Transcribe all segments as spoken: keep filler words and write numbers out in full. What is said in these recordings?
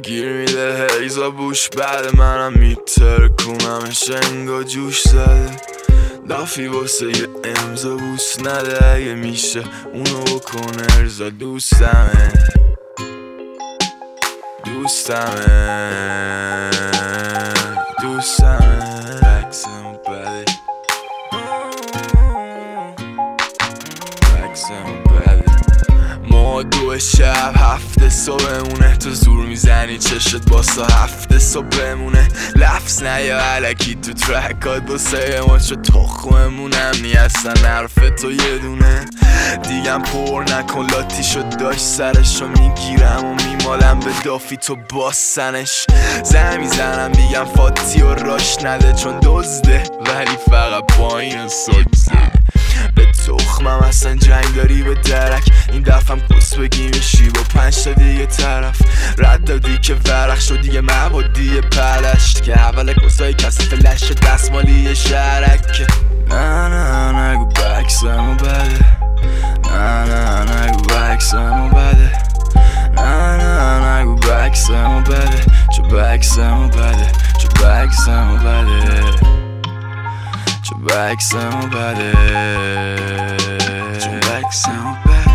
گیر میده هیزا بوش بعد منم میتر کنمش انگا جوش زده لافی واسه یه امضا بوس نده اگه میشه اونو بکنه ارزا دوستمه دوستمه دوستمه بکسم بده بکسم بده ما دو شب هفته صبحمونه تو زور میزنی چشت باسا هفته صبح بمونه لفظ نیا علکی تو ترکات باسه ما چه تخممونم نی اصلا حرف تو یه دونه دیگم پر نکن لاتی شد داشت سرشو میگیرم و میمالم به دافی تو باسنش زن میزنم میگم فاتی و راش نده چون دزده ولی فقط با این ساکسه به تخمم اصلا جنگ داری به درک این دفعم کس بگی میشی با پنج تا دیگه طرف رد دادی که ورق شد دیگه مبادی پلشت که اول کسای کسی فلش دستمالی شرک نه نه نگو بکسمو بده نه نه نگو بکسمو بده نه نه نگو بکسمو بده چو بکسمو بده چو بکسمو بده چو بکسمو بده چو بکسمو بده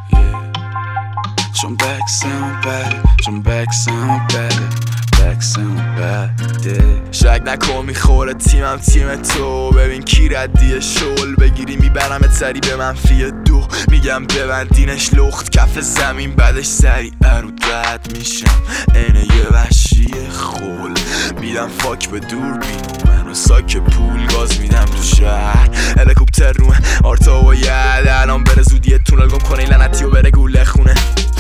چون بکسمو بده چون بکسمو بده بکسمو بده شک نکن میخوره تیمم تیم تو ببین کی ردیه شل بگیری میبرم سری به منفی دو میگم ببندینش لخت کف زمین بعدش سری ارود رد میشم اینه یه وحشی خول میدم فاک به دور بینو منو ساک پول گاز میدم تو شهر هلیکوپتر رومه آرتا و ید الان بره زودیه تونل گم کنه لعنتی و بره گوله خونه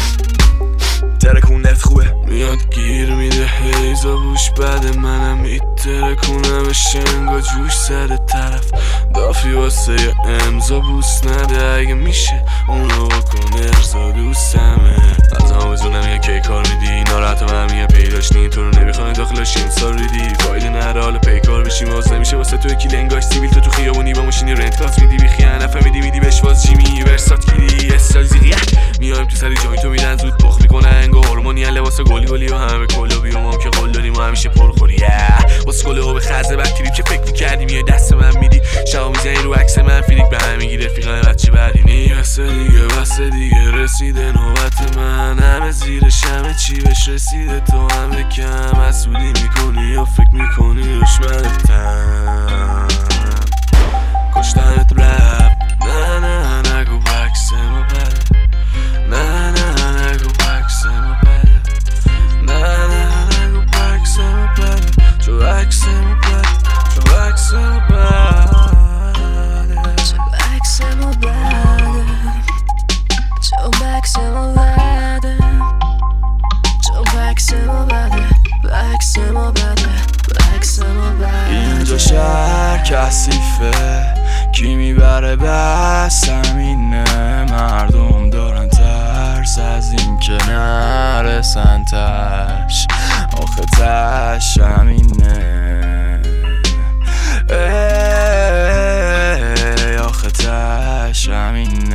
ترکونت خوبه میاد گیر میده هیزا بوش بعد منم میترکونه به شنگا جوش سر طرف دافی واسه یه امضا بوس نده اگه میشه اونو بکن ارزا دوستمه از هم بزونم یه کی کار میدی ناراحت و هم یه پیداش نی تو رو نمیخوای داخلش این سال ریدی فایده نره حالا پیکار بشیم باز نمیشه واسه تو یکی لنگاش سیبیل تو تو خیابونی با ماشینی رنت کلاس میدی بی خیانه فهمیدی میدی بهش باز جیمی ورسات گیری استال زیغیه میایم تو سری جای تو میدن زود پخ میکنه انگو هورمونی لباس گلی گلی و همه کلوبی و ما که قول داریم و همیشه پرخوری واسه گله و به خزه بکتریب که فکر میکردی میای دست من میدی شبا میزنی رو عکس من فیلیک به هم میگی رفیقان بچه بدینی بسه دیگه بسه دیگه رسیده نوبت من همه زیرش همه چی بهش رسیده تو همه کم مسئولی میکنی یا فکر میکنی دشمنتم کشتنت رپ نه نه نگو بکسمو بده نه نه نگو بکسمو بده نه نه نگو بکسمو بده چو بکسمو بده چو بکسمو بده چو بکسمو بده چو بکسمو بده چو بکسمو بده بکسمو بده بکسمو بده اینجا شهر کثیفه کی میبره بس همینه مردم دارن ترس از این که نرسن تش آخه تش همینه ای آخه تش همینه